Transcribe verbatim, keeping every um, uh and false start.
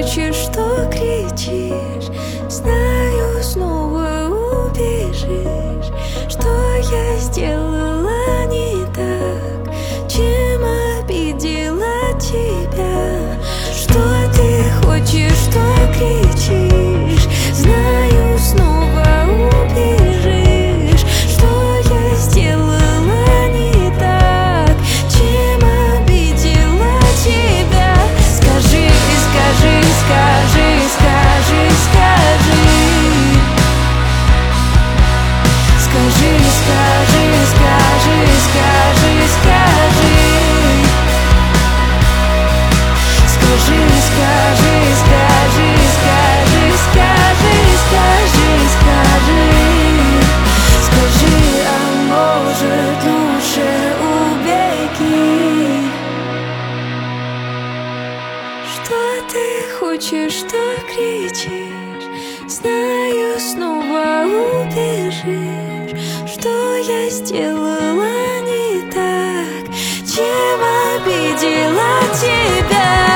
хочешь, что кричишь. Знаю, снова убежишь. Что я сделала не так? Чем обидела тебя? Что ты хочешь, что кричишь? Знаю, снова убежишь. Что я сделала не так? Чем обидела тебя? Скажи, скажи, скажи, скажи, скажи. Скажи, скажи, скажи, скажи, скажи. Скажи, скажи, скажи, скажи, скажи, скажи, скажи. Скажи, а может лучше убеги? Что ты хочешь, что кричишь? Знаю, снова убежишь. Что я сделала не так? Чем обидела тебя?